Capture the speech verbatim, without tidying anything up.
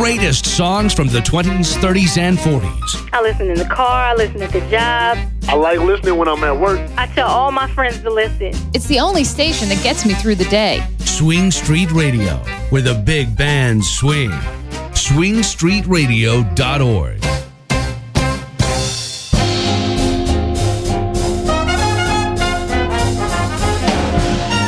greatest songs from the twenties, thirties, and forties. I listen in the car. I listen at the job. I like listening when I'm at work. I tell all my friends to listen. It's the only station that gets me through the day. Swing Street Radio, where the big bands swing. swing street radio dot org.